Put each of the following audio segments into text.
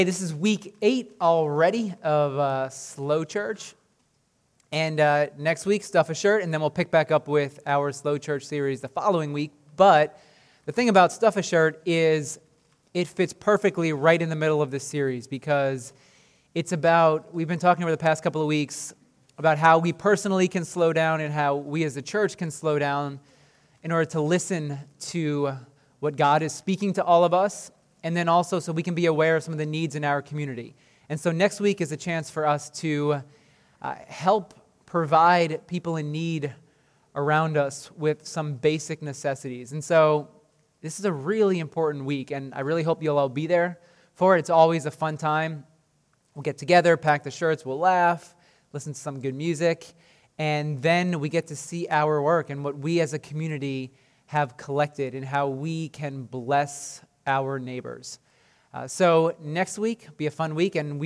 This is week 8 already of Slow Church, and next week, Stuff a Shirt, and then we'll pick back up with our Slow Church series the following week. But the thing about Stuff a Shirt is it fits perfectly right in the middle of this series because it's about, we've been talking over the past couple of weeks about how we personally can slow down and how we as a church can slow down in order to listen to what God is speaking to all of us, and then also so we can be aware of some of the needs in our community. And so next week is a chance for us to help provide people in need around us with some basic necessities. And so this is a really important week, and I really hope you'll all be there for it. It's always a fun time. We'll get together, pack the shirts, we'll laugh, listen to some good music, and then we get to see our work and what we as a community have collected and how we can bless our neighbors. So next week will be a fun week, and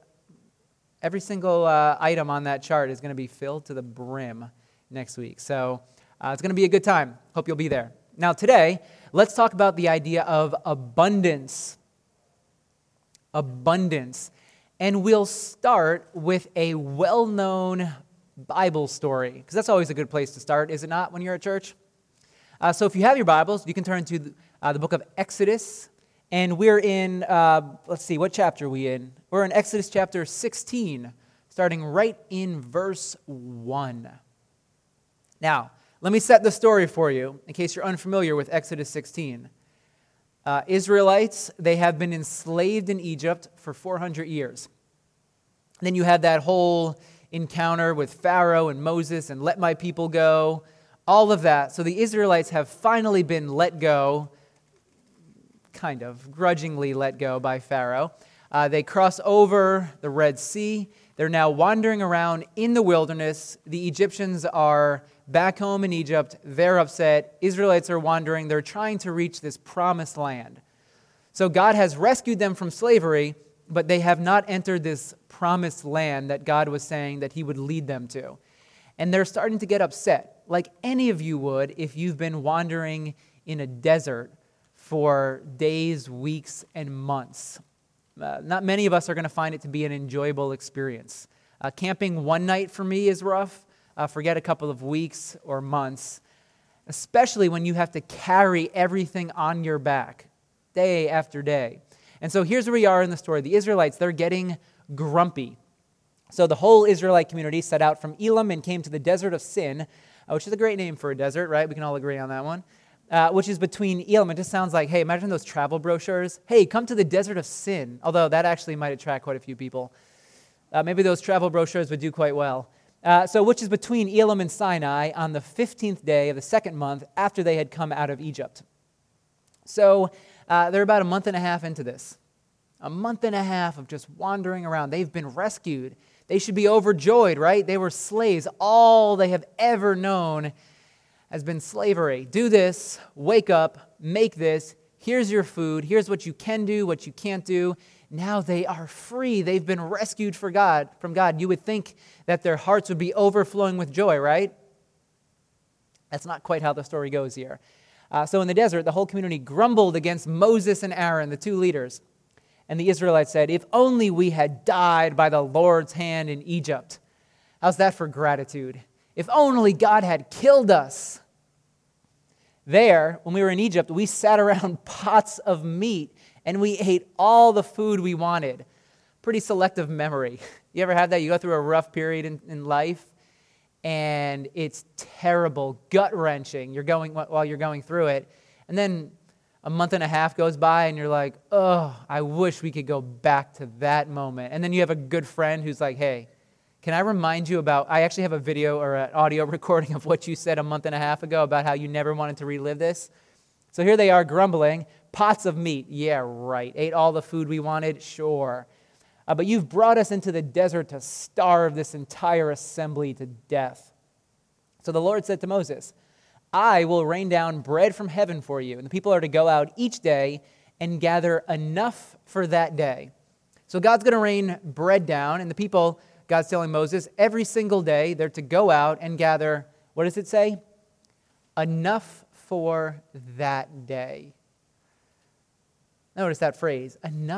every single item on that chart is going to be filled to the brim next week. So it's going to be a good time. Hope you'll be there. Now today, let's talk about the idea of abundance. Abundance. And we'll start with a well-known Bible story, because that's always a good place to start, is it not, when you're at church? So if you have your Bibles, you can turn to the book of Exodus, and we're in, let's see, what chapter are we in? We're in Exodus chapter 16, starting right in verse 1. Now, let me set the story for you, in case you're unfamiliar with Exodus 16. Israelites, they have been enslaved in Egypt for 400 years. Then you had that whole encounter with Pharaoh and Moses and let my people go, all of that. So the Israelites have finally been let go, kind of grudgingly let go by Pharaoh. They cross over the Red Sea. They're now wandering around in the wilderness. The Egyptians are back home in Egypt. They're upset. Israelites are wandering. They're trying to reach this promised land. So God has rescued them from slavery, but they have not entered this promised land that God was saying that He would lead them to. And they're starting to get upset, like any of you would if you've been wandering in a desert for days, weeks, and months. Not many of us are going to find it to be an enjoyable experience. Camping one night for me is rough. Forget a couple of weeks or months, especially when you have to carry everything on your back day after day. And so here's where we are in the story. The Israelites, they're getting grumpy. So the whole Israelite community set out from Elim and came to the desert of Sin, which is a great name for a desert, right? We can all agree on that one. Which is between Elim. It just sounds like, hey, imagine those travel brochures. Hey, come to the desert of Sin. Although that actually might attract quite a few people. Maybe those travel brochures would do quite well. So which is between Elim and Sinai on the 15th day of the second month after they had come out of Egypt. So they're about a month and a half into this. A month and a half of just wandering around. They've been rescued. They should be overjoyed, right? They were slaves. All they have ever known has been slavery. Do this, wake up, make this, here's your food, here's what you can do, what you can't do. Now they are free. They've been rescued from God. You would think that their hearts would be overflowing with joy, right? That's not quite how the story goes here. So in the desert, the whole community grumbled against Moses and Aaron, the two leaders. And the Israelites said, if only we had died by the Lord's hand in Egypt. How's that for gratitude? If only God had killed us. There, when we were in Egypt, we sat around pots of meat and we ate all the food we wanted. Pretty selective memory. You ever had that? You go through a rough period in life and it's terrible, gut-wrenching. While you're going through it. And then a month and a half goes by and you're like, oh, I wish we could go back to that moment. And then you have a good friend who's like, hey, can I remind you I actually have a video or an audio recording of what you said a month and a half ago about how you never wanted to relive this. So here they are grumbling, pots of meat. Yeah, right. Ate all the food we wanted? Sure. But you've brought us into the desert to starve this entire assembly to death. So the Lord said to Moses, I will rain down bread from heaven for you, and the people are to go out each day and gather enough for that day. So God's going to rain bread down, and the people, God's telling Moses, every single day they're to go out and gather, what does it say? Enough for that day. Notice that phrase, enough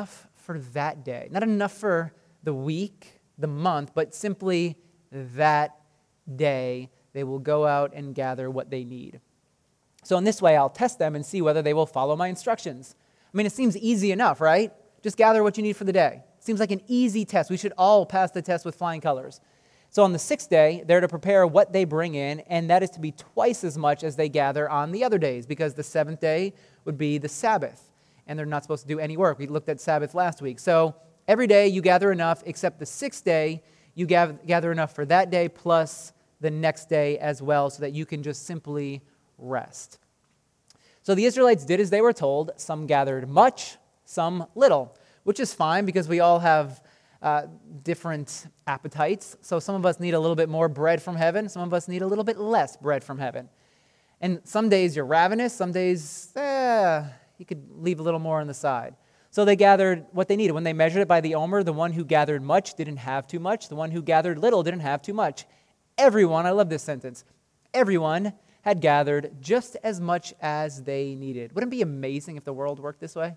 for that day. Not enough for the week, the month, but simply that day they will go out and gather what they need. So in this way, I'll test them and see whether they will follow my instructions. I mean, it seems easy enough, right? Just gather what you need for the day. It seems like an easy test. We should all pass the test with flying colors. So on the 6th day, they're to prepare what they bring in, and that is to be twice as much as they gather on the other days, because the 7th day would be the Sabbath, and they're not supposed to do any work. We looked at Sabbath last week. So every day you gather enough, except the 6th day, you gather enough for that day plus the next day as well, so that you can just simply rest. So the Israelites did as they were told. Some gathered much, some little, which is fine because we all have different appetites. So some of us need a little bit more bread from heaven. Some of us need a little bit less bread from heaven. And some days you're ravenous. Some days, you could leave a little more on the side. So they gathered what they needed. When they measured it by the omer, the one who gathered much didn't have too much. The one who gathered little didn't have too much. Everyone, I love this sentence, everyone had gathered just as much as they needed. Wouldn't it be amazing if the world worked this way?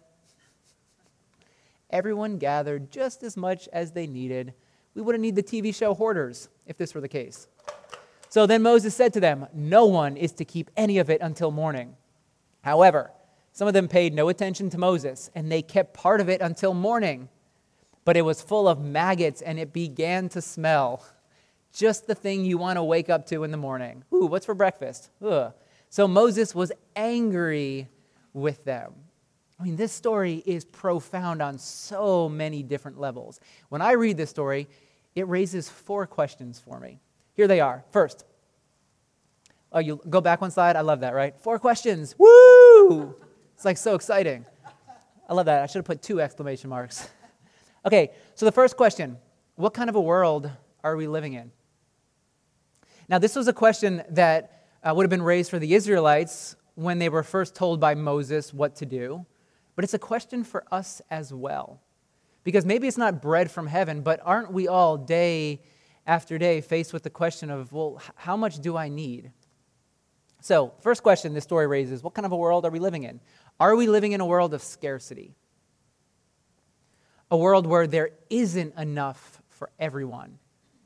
Everyone gathered just as much as they needed. We wouldn't need the TV show Hoarders if this were the case. So then Moses said to them, "No one is to keep any of it until morning." However, some of them paid no attention to Moses, and they kept part of it until morning. But it was full of maggots, and it began to smell. Just the thing you want to wake up to in the morning. Ooh, what's for breakfast? Ugh. So Moses was angry with them. I mean, this story is profound on so many different levels. When I read this story, it raises 4 questions for me. Here they are. First, you go back one slide. I love that, right? 4 questions. Woo! It's like so exciting. I love that. I should have put 2 exclamation marks. Okay, so the first question, what kind of a world are we living in? Now, this was a question that would have been raised for the Israelites when they were first told by Moses what to do. But it's a question for us as well. Because maybe it's not bread from heaven, but aren't we all day after day faced with the question of, well, how much do I need? So, first question this story raises, what kind of a world are we living in? Are we living in a world of scarcity? A world where there isn't enough for everyone?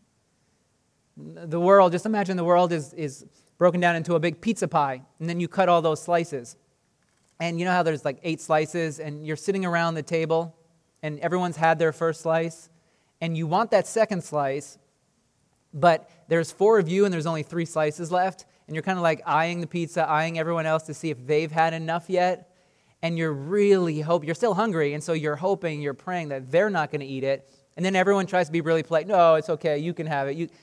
The world, just imagine the world is broken down into a big pizza pie, and then you cut all those slices. And you know how there's like 8 slices, and you're sitting around the table, and everyone's had their first slice, and you want that second slice, but there's 4 of you, and there's only 3 slices left, and you're kind of like eyeing the pizza, eyeing everyone else to see if they've had enough yet, and you're still hungry, and so you're hoping, you're praying that they're not going to eat it, and then everyone tries to be really polite. No, it's okay, you can have it.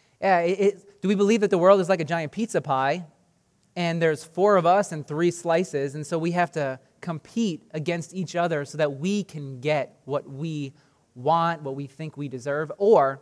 Do we believe that the world is like a giant pizza pie, and there's 4 of us and 3 slices, and so we have to compete against each other so that we can get what we want, what we think we deserve? Or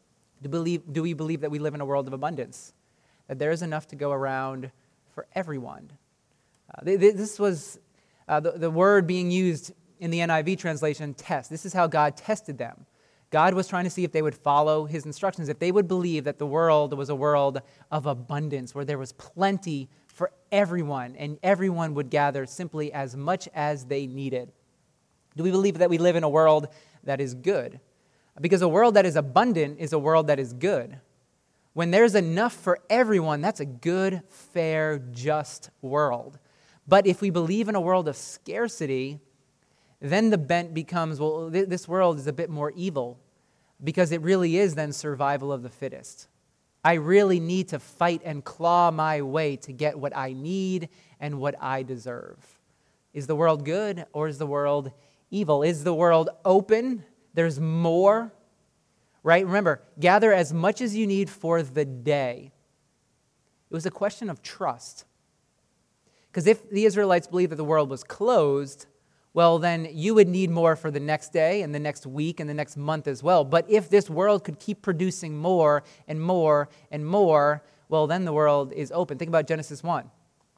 do we believe that we live in a world of abundance, that there is enough to go around for everyone? This was the word being used in the NIV translation, test. This is how God tested them. God was trying to see if they would follow his instructions, if they would believe that the world was a world of abundance, where there was plenty for everyone, and everyone would gather simply as much as they needed. Do we believe that we live in a world that is good? Because a world that is abundant is a world that is good. When there's enough for everyone, that's a good, fair, just world. But if we believe in a world of scarcity, then the bent becomes, well, this world is a bit more evil, because it really is then survival of the fittest. I really need to fight and claw my way to get what I need and what I deserve. Is the world good, or is the world evil? Is the world open? There's more, right? Remember, gather as much as you need for the day. It was a question of trust. Because if the Israelites believed that the world was closed, well, then you would need more for the next day and the next week and the next month as well. But if this world could keep producing more and more and more, well, then the world is open. Think about Genesis 1.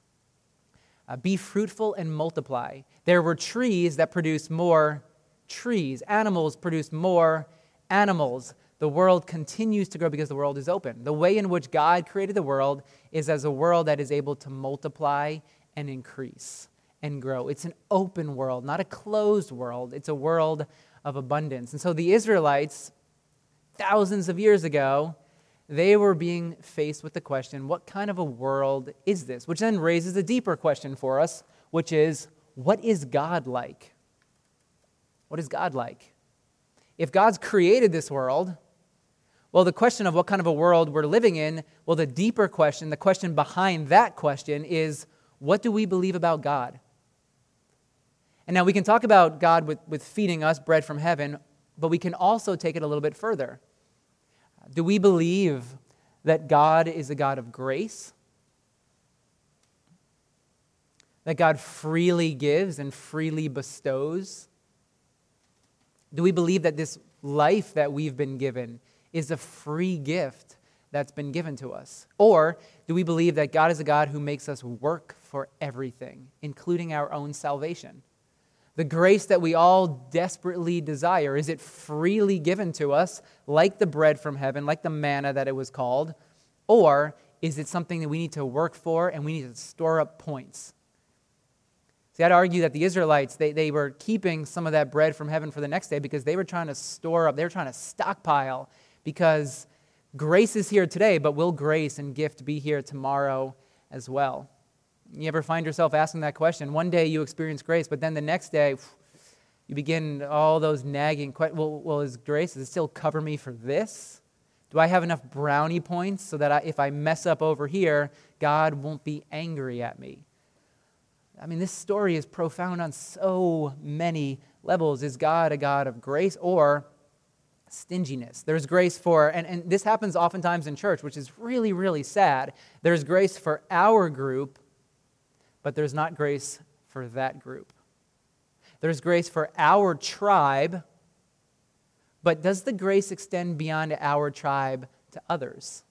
Be fruitful and multiply. There were trees that produced more trees. Animals produced more animals. The world continues to grow because the world is open. The way in which God created the world is as a world that is able to multiply and increase and grow. It's an open world, not a closed world. It's a world of abundance. And so the Israelites, thousands of years ago, they were being faced with the question, what kind of a world is this? Which then raises a deeper question for us, which is, what is God like? What is God like? If God's created this world, well, the question of what kind of a world we're living in, well, the deeper question, the question behind that question is, what do we believe about God? And now we can talk about God with feeding us bread from heaven, but we can also take it a little bit further. Do we believe that God is a God of grace? That God freely gives and freely bestows? Do we believe that this life that we've been given is a free gift that's been given to us? Or do we believe that God is a God who makes us work for everything, including our own salvation? The grace that we all desperately desire, is it freely given to us, like the bread from heaven, like the manna that it was called? Or is it something that we need to work for and we need to store up points? See, I'd argue that the Israelites, they were keeping some of that bread from heaven for the next day because they were trying to store up, they were trying to stockpile, because grace is here today, but will grace and gift be here tomorrow as well? You ever find yourself asking that question? One day you experience grace, but then the next day you begin all those nagging questions. Well, is grace, does it still cover me for this? Do I have enough brownie points so that if I mess up over here, God won't be angry at me? I mean, this story is profound on so many levels. Is God a God of grace or stinginess? There's grace for, and this happens oftentimes in church, which is really, really sad. There's grace for our group, but there's not grace for that group. There's grace for our tribe, but does the grace extend beyond our tribe to others?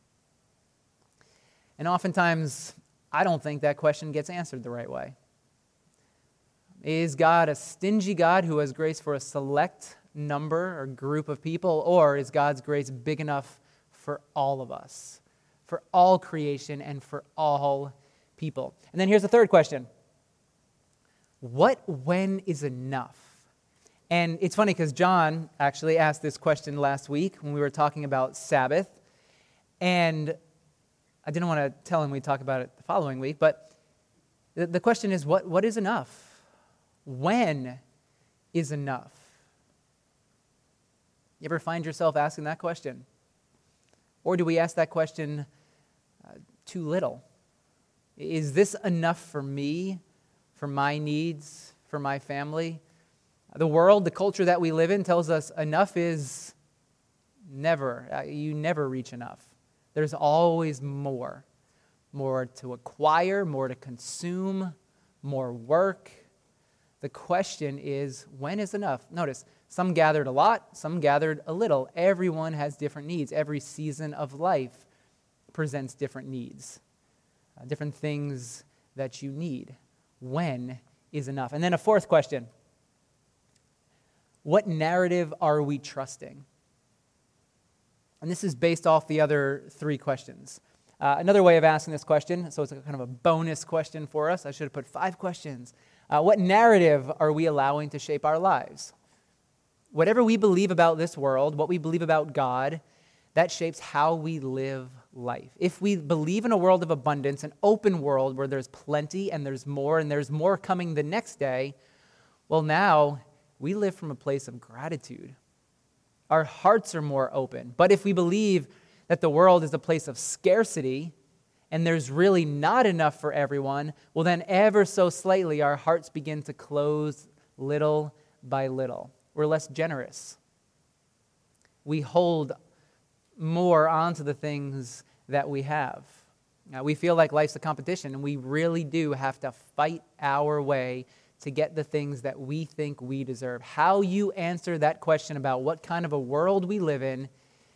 And oftentimes, I don't think that question gets answered the right way. Is God a stingy God who has grace for a select number or group of people, or is God's grace big enough for all of us, for all creation and for all people? And then here's the third question. When is enough? And it's funny because John actually asked this question last week when we were talking about Sabbath. And I didn't want to tell him we'd talk about it the following week, but the question is, what is enough? When is enough? You ever find yourself asking that question? Or do we ask that question too little? Is this enough for me, for my needs, for my family? The world, the culture that we live in tells us enough is never. You never reach enough. There's always more. More to acquire, more to consume, more work. The question is, when is enough? Notice, some gathered a lot, some gathered a little. Everyone has different needs. Every season of life presents different needs. Different things that you need. When is enough? And then a fourth question. What narrative are we trusting? And this is based off the other three questions. Another way of asking this question, so it's kind of a bonus question for us. I should have put 5 questions. What narrative are we allowing to shape our lives? Whatever we believe about this world, what we believe about God, that shapes how we live life. If we believe in a world of abundance, an open world where there's plenty and there's more coming the next day, well, now we live from a place of gratitude. Our hearts are more open. But if we believe that the world is a place of scarcity and there's really not enough for everyone, well, then ever so slightly our hearts begin to close little by little. We're less generous. We hold more onto the things that we have. Now, we feel like life's a competition, and we really do have to fight our way to get the things that we think we deserve. How you answer that question about what kind of a world we live in,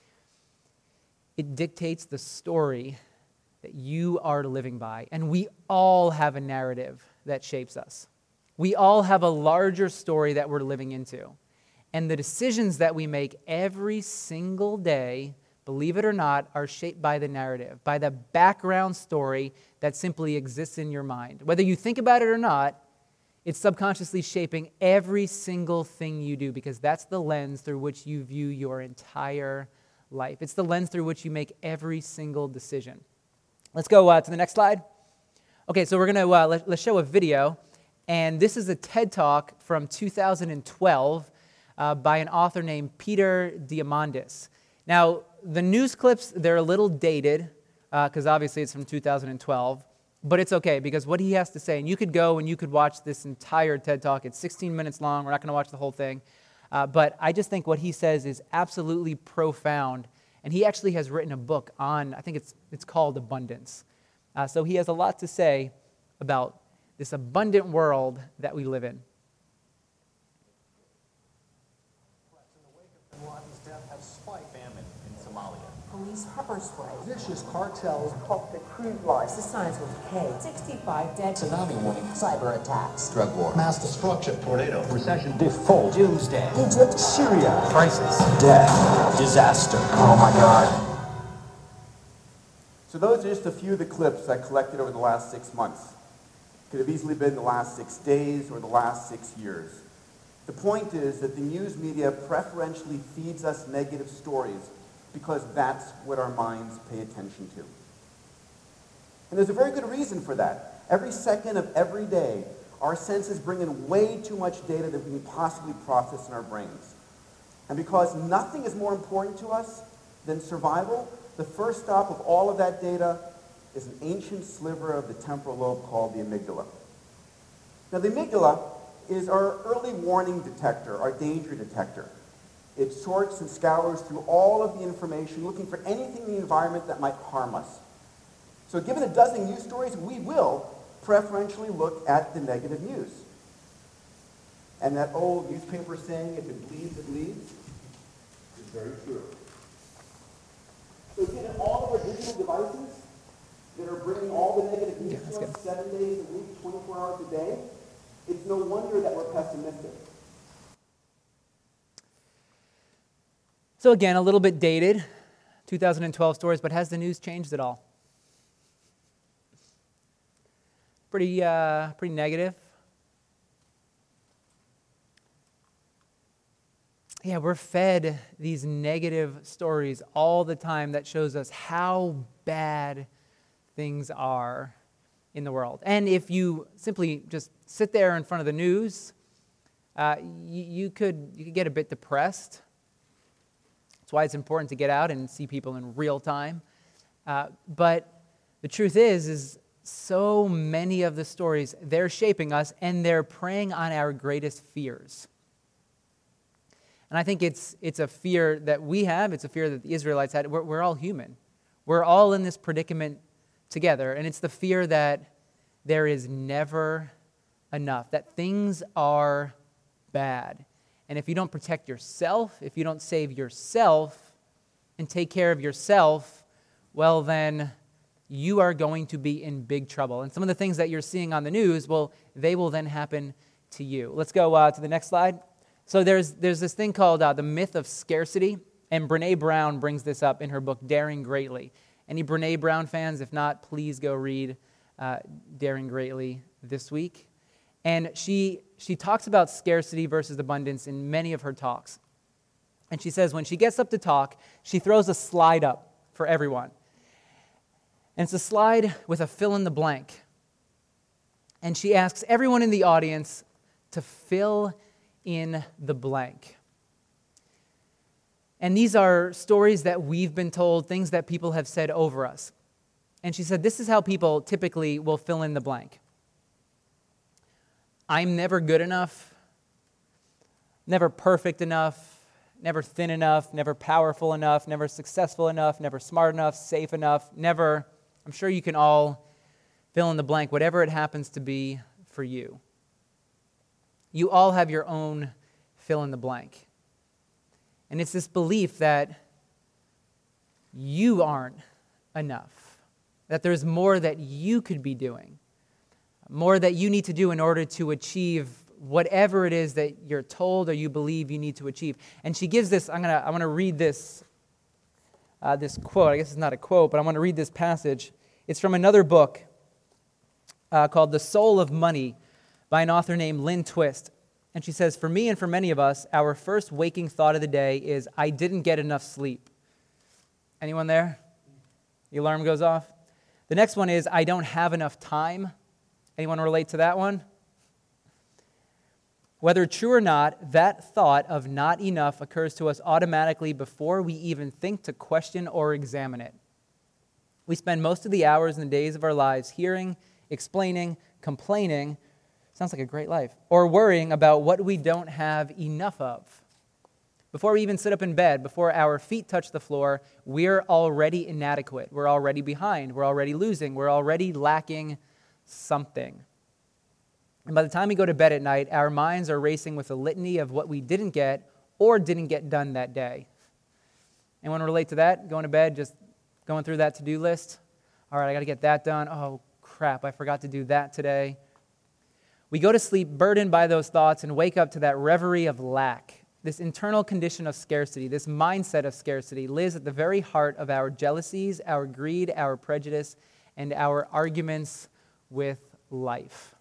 it dictates the story that you are living by. And we all have a narrative that shapes us. We all have a larger story that we're living into. And the decisions that we make every single day, believe it or not, are shaped by the narrative, by the background story that simply exists in your mind. Whether you think about it or not, It's subconsciously shaping every single thing you do because that's the lens through which you view your entire life. It's the lens through which you make every single decision. Let's go to the next slide. Okay, so we're going to let's show a video, and this is a TED Talk from 2012 by an author named Peter Diamandis. Now, the news clips, they're a little dated because obviously it's from 2012. But it's okay, because what he has to say, and you could go and you could watch this entire TED Talk. It's 16 minutes long. We're not going to watch the whole thing. But I just think what he says is absolutely profound. And he actually has written a book on, I think it's called Abundance. So he has a lot to say about this abundant world that we live in. In the wake of Bin Laden's death, have spiked famine in Somalia. Police pepper spray. Vicious cartels Pop the crude lines. The signs will decay. 65 dead. Tsunami warning. Cyber attacks. Drug war. mass destruction, Tornado. Recession. Default. Doomsday. Egypt. Syria. Crisis. Death. Disaster. Oh my God. So those are just a few of the clips I collected over the last 6 months. Could have easily been the last 6 days or the last 6 years. The point is that the news media preferentially feeds us negative stories because that's what our minds pay attention to. And there's a very good reason for that. Every second of every day, our senses bring in way too much data that we can possibly process in our brains. And because nothing is more important to us than survival, the first stop of all of that data is an ancient sliver of the temporal lobe called the amygdala. Now, the amygdala is our early warning detector, our danger detector. It sorts and scours through all of the information, looking for anything in the environment that might harm us. So given a dozen news stories, we will preferentially look at the negative news. And that old newspaper saying, if it bleeds, it leads, is very true. So given all of our digital devices that are bringing all the negative news to us 7 days a week, 24 hours a day, it's no wonder that we're pessimistic. So again, a little bit dated, 2012 stories, but has the news changed at all? Pretty negative. Yeah, we're fed these negative stories all the time that shows us how bad things are in the world. And if you simply just sit there in front of the news, you could get a bit depressed. That's why it's important to get out and see people in real time. But the truth is so many of the stories, they're shaping us and they're preying on our greatest fears. And I think it's a fear that we have. It's a fear that the Israelites had. We're all human. We're all in this predicament together. And it's the fear that there is never enough, that things are bad. And if you don't protect yourself, if you don't save yourself and take care of yourself, well, then you are going to be in big trouble. And some of the things that you're seeing on the news, well, they will then happen to you. Let's go to the next slide. So there's this thing called the myth of scarcity, and Brené Brown brings this up in her book, Daring Greatly. Any Brené Brown fans? If not, please go read Daring Greatly this week. And she talks about scarcity versus abundance in many of her talks. And she says when she gets up to talk, she throws a slide up for everyone. And it's a slide with a fill in the blank. And she asks everyone in the audience to fill in the blank. And these are stories that we've been told, things that people have said over us. And she said this is how people typically will fill in the blank. I'm never good enough, never perfect enough, never thin enough, never powerful enough, never successful enough, never smart enough, safe enough, never. I'm sure you can all fill in the blank, whatever it happens to be for you. You all have your own fill in the blank. And it's this belief that you aren't enough, that there's more that you could be doing, more that you need to do in order to achieve whatever it is that you're told or you believe you need to achieve. And she gives this, I want to read this quote. I guess it's not a quote, but I want to read this passage. It's from another book called The Soul of Money by an author named Lynn Twist. And she says, for me and for many of us, our first waking thought of the day is, I didn't get enough sleep. Anyone there? The alarm goes off. The next one is, I don't have enough time. Anyone relate to that one? Whether true or not, that thought of not enough occurs to us automatically before we even think to question or examine it. We spend most of the hours and the days of our lives hearing, explaining, complaining, sounds like a great life, or worrying about what we don't have enough of. Before we even sit up in bed, before our feet touch the floor, we're already inadequate. We're already behind. We're already losing. We're already lacking something. And by the time we go to bed at night, our minds are racing with a litany of what we didn't get or didn't get done that day. Anyone relate to that? Going to bed, just going through that to-do list? All right, I got to get that done. Oh, crap, I forgot to do that today. We go to sleep burdened by those thoughts and wake up to that reverie of lack. This internal condition of scarcity, this mindset of scarcity, lives at the very heart of our jealousies, our greed, our prejudice, and our arguments with life.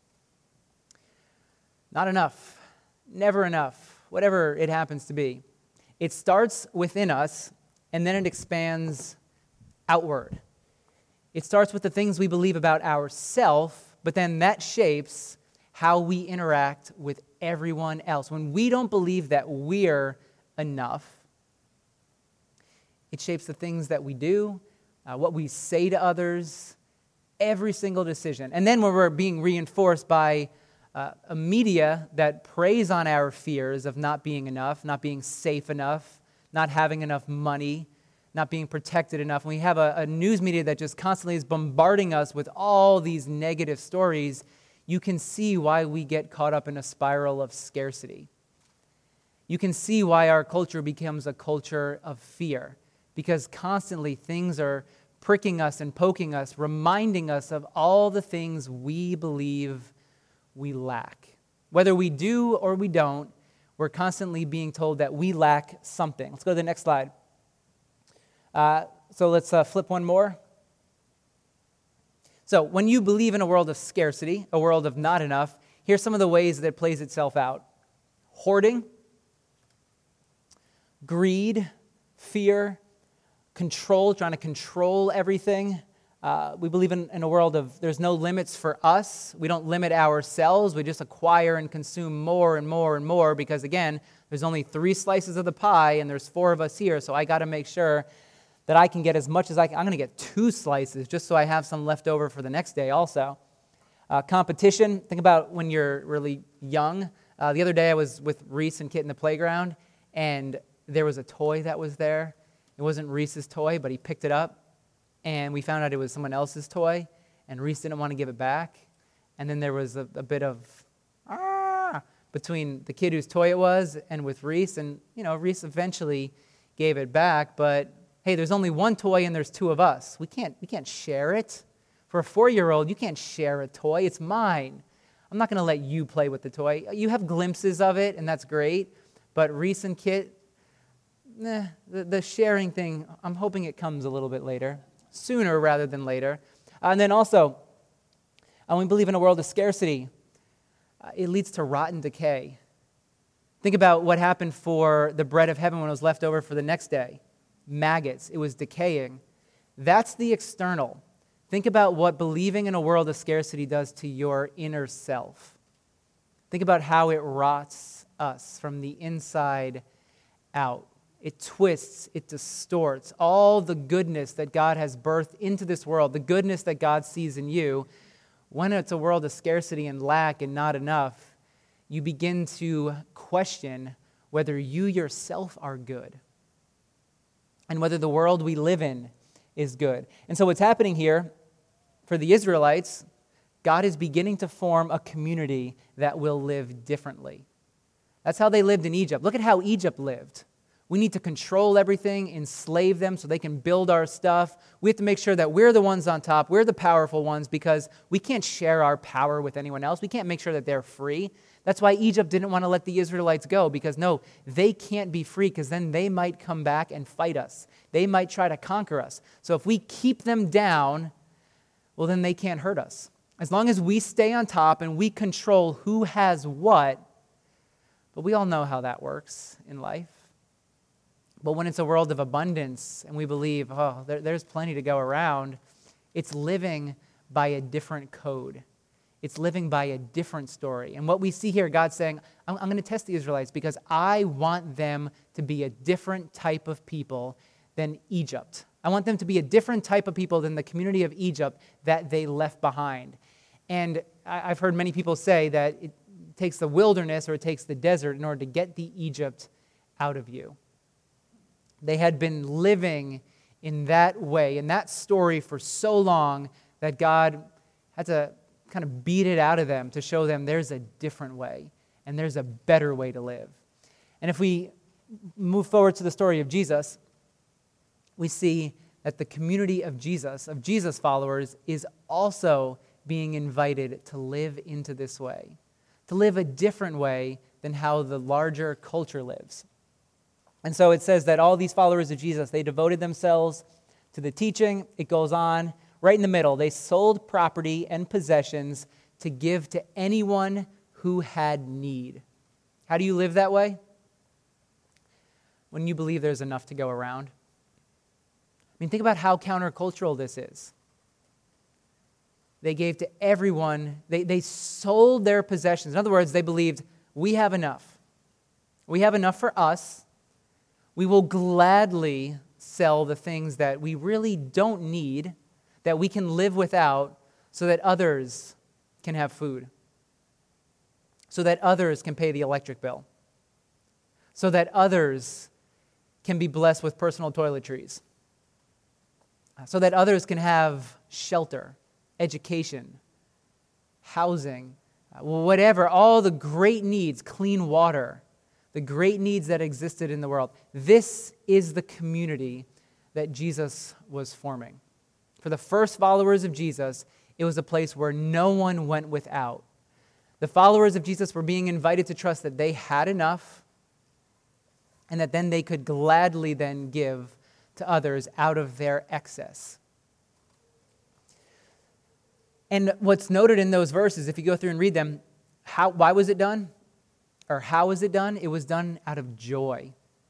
Not enough, never enough, whatever it happens to be. It starts within us, and then it expands outward. It starts with the things we believe about ourselves, but then that shapes how we interact with everyone else. When we don't believe that we're enough, it shapes the things that we do, what we say to others, every single decision. And then when we're being reinforced by a media that preys on our fears of not being enough, not being safe enough, not having enough money, not being protected enough, and we have a news media that just constantly is bombarding us with all these negative stories, you can see why we get caught up in a spiral of scarcity. You can see why our culture becomes a culture of fear, because constantly things are pricking us and poking us, reminding us of all the things we believe we lack. Whether we do or we don't, we're constantly being told that we lack something. Let's go to the next slide. So let's flip one more. So when you believe in a world of scarcity, a world of not enough, here's some of the ways that it plays itself out. Hoarding, greed, fear, control, trying to control everything. We believe in a world of there's no limits for us. We don't limit ourselves. We just acquire and consume more and more and more because, again, there's only 3 slices of the pie and there's 4 of us here, so I got to make sure that I can get as much as I can. I'm going to get 2 slices just so I have some left over for the next day also. Competition. Think about when you're really young. The other day I was with Reese and Kit in the playground, and there was a toy that was there. It wasn't Reese's toy, but he picked it up, and we found out it was someone else's toy, and Reese didn't want to give it back. And then there was a bit of between the kid whose toy it was and with Reese, and Reese eventually gave it back, but hey, there's only one toy and there's 2 of us. We can't share it. For a 4-year-old, you can't share a toy. It's mine. I'm not going to let you play with the toy. You have glimpses of it, and that's great. But Reese and Kit, the sharing thing, I'm hoping it comes a little bit later, sooner rather than later. And then also, when we believe in a world of scarcity, it leads to rotten decay. Think about what happened for the bread of heaven when it was left over for the next day. Maggots. It was decaying. That's the external. Think about what believing in a world of scarcity does to your inner self. Think about how it rots us from the inside out. It twists, it distorts all the goodness that God has birthed into this world, the goodness that God sees in you. When it's a world of scarcity and lack and not enough, you begin to question whether you yourself are good and whether the world we live in is good. And so what's happening here for the Israelites, God is beginning to form a community that will live differently. That's how they lived in Egypt. Look at how Egypt lived. We need to control everything, enslave them so they can build our stuff. We have to make sure that we're the ones on top, we're the powerful ones, because we can't share our power with anyone else. We can't make sure that they're free. That's why Egypt didn't want to let the Israelites go, because no, they can't be free, because then they might come back and fight us. They might try to conquer us. So if we keep them down, well, then they can't hurt us. As long as we stay on top and we control who has what, but we all know how that works in life. But when it's a world of abundance and we believe, there's plenty to go around, it's living by a different code. It's living by a different story. And what we see here, God's saying, I'm going to test the Israelites because I want them to be a different type of people than Egypt. I want them to be a different type of people than the community of Egypt that they left behind. And I've heard many people say that it takes the wilderness or it takes the desert in order to get the Egypt out of you. They had been living in that way, in that story for so long that God had to kind of beat it out of them to show them there's a different way and there's a better way to live. And if we move forward to the story of Jesus, we see that the community of Jesus followers, is also being invited to live into this way, to live a different way than how the larger culture lives. And so it says that all these followers of Jesus, they devoted themselves to the teaching. It goes on right in the middle. They sold property and possessions to give to anyone who had need. How do you live that way? When you believe there's enough to go around. I mean, think about how countercultural this is. They gave to everyone. They sold their possessions. In other words, they believed, we have enough. We have enough for us. We will gladly sell the things that we really don't need, that we can live without, so that others can have food, so that others can pay the electric bill, so that others can be blessed with personal toiletries, so that others can have shelter, education, housing, whatever, all the great needs, clean water, the great needs that existed in the world. This is the community that Jesus was forming. For the first followers of Jesus, it was a place where no one went without. The followers of Jesus were being invited to trust that they had enough and that then they could gladly then give to others out of their excess. And what's noted in those verses, if you go through and read them, why was it done? Or how was it done? It was done out of joy.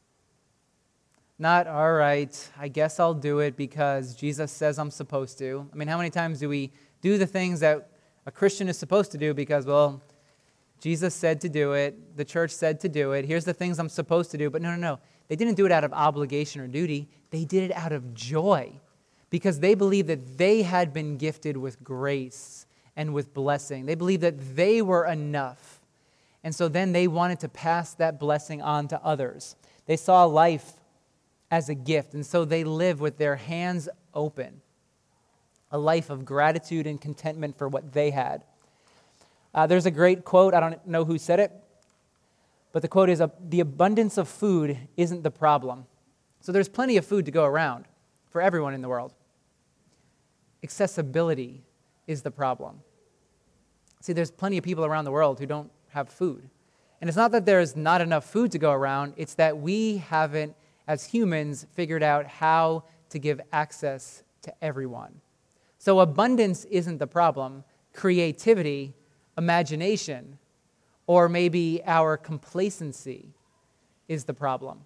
Not, all right, I guess I'll do it because Jesus says I'm supposed to. I mean, how many times do we do the things that a Christian is supposed to do because, well, Jesus said to do it, the church said to do it, here's the things I'm supposed to do. But no. They didn't do it out of obligation or duty. They did it out of joy because they believed that they had been gifted with grace and with blessing. They believed that they were enough. And so then they wanted to pass that blessing on to others. They saw life as a gift, and so they lived with their hands open, a life of gratitude and contentment for what they had. There's a great quote, I don't know who said it, but the quote is, the abundance of food isn't the problem. So there's plenty of food to go around for everyone in the world. Accessibility is the problem. See, there's plenty of people around the world who don't have food. And it's not that there's not enough food to go around, it's that we haven't, as humans, figured out how to give access to everyone. So abundance isn't the problem. Creativity, imagination, or maybe our complacency is the problem.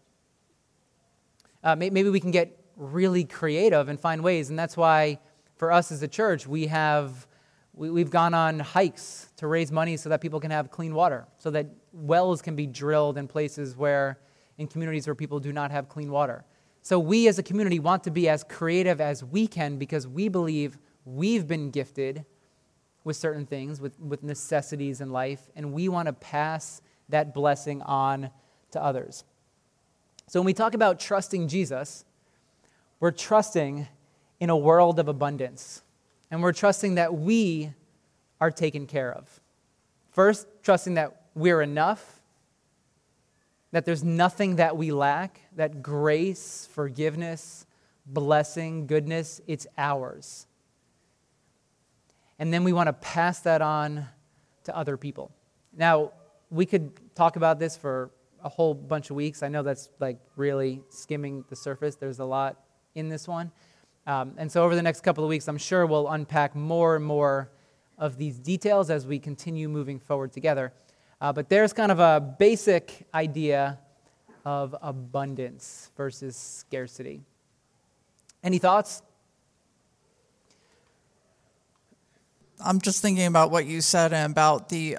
Maybe we can get really creative and find ways, and that's why for us as a church, we've gone on hikes to raise money so that people can have clean water, so that wells can be drilled in places in communities where people do not have clean water. So we as a community want to be as creative as we can because we believe we've been gifted with certain things, with necessities in life, and we want to pass that blessing on to others. So when we talk about trusting Jesus, we're trusting in a world of abundance. And we're trusting that we are taken care of. First, trusting that we're enough, that there's nothing that we lack, that grace, forgiveness, blessing, goodness, it's ours. And then we want to pass that on to other people. Now, we could talk about this for a whole bunch of weeks. I know that's like really skimming the surface. There's a lot in this one. And so over the next couple of weeks, I'm sure we'll unpack more and more of these details as we continue moving forward together. But there's kind of a basic idea of abundance versus scarcity. Any thoughts? I'm just thinking about what you said and about the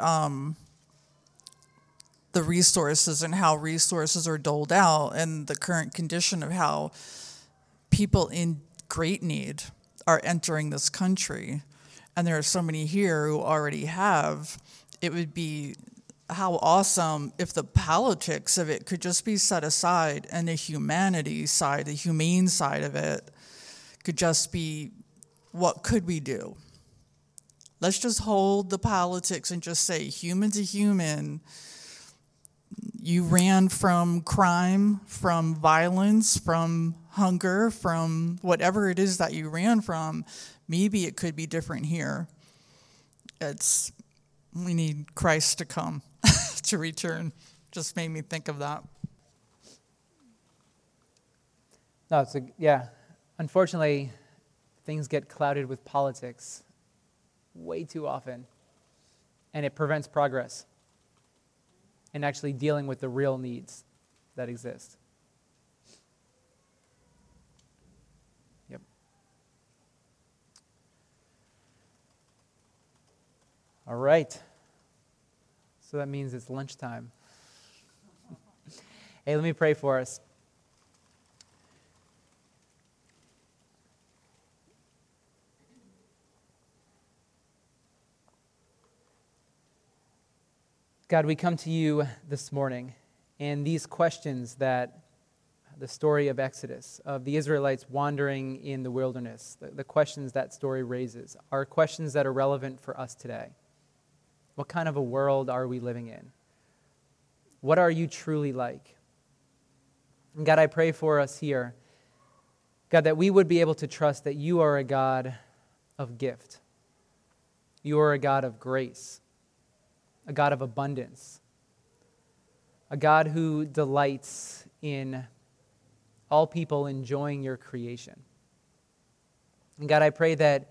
resources and how resources are doled out and the current condition of how people in great need are entering this country. And there are so many here who already have. It would be how awesome if the politics of it could just be set aside and the humanity side, the humane side of it could just be, what could we do? Let's just hold the politics and just say, human to human, you ran from crime, from violence, from hunger, from whatever it is that you ran from. Maybe it could be different here. We need Christ to come, to return. Just made me think of that. No, yeah. Unfortunately, things get clouded with politics way too often, and it prevents progress in actually dealing with the real needs that exist. Yep. All right. So that means it's lunchtime. Hey, let me pray for us. God, we come to you this morning, and these questions that the story of Exodus, of the Israelites wandering in the wilderness, the questions that story raises, are questions that are relevant for us today. What kind of a world are we living in? What are you truly like? And God, I pray for us here, God, that we would be able to trust that you are a God of gift. You are a God of grace, a God of abundance, a God who delights in all people enjoying your creation. And God, I pray that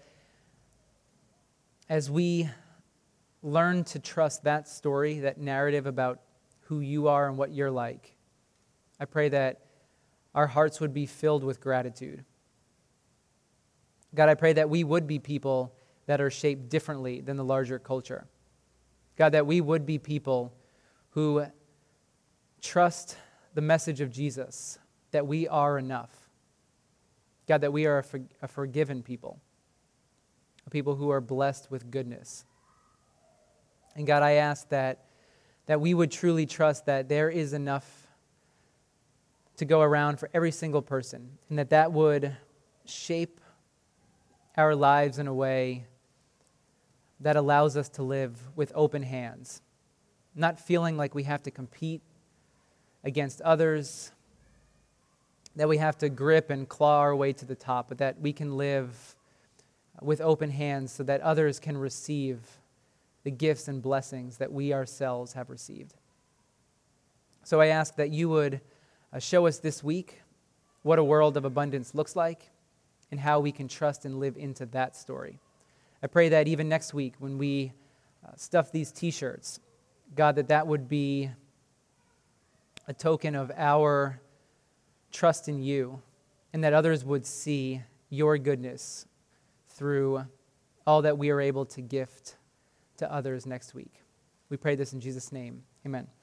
as we learn to trust that story, that narrative about who you are and what you're like, I pray that our hearts would be filled with gratitude. God, I pray that we would be people that are shaped differently than the larger culture. God, that we would be people who trust the message of Jesus, that we are enough. God, that we are a forgiven people, a people who are blessed with goodness. And God, I ask that we would truly trust that there is enough to go around for every single person, and that would shape our lives in a way that allows us to live with open hands, not feeling like we have to compete against others, that we have to grip and claw our way to the top, but that we can live with open hands so that others can receive the gifts and blessings that we ourselves have received. So I ask that you would show us this week what a world of abundance looks like and how we can trust and live into that story. I pray that even next week when we stuff these t-shirts, God, that would be a token of our trust in you, and that others would see your goodness through all that we are able to gift to others next week. We pray this in Jesus' name. Amen.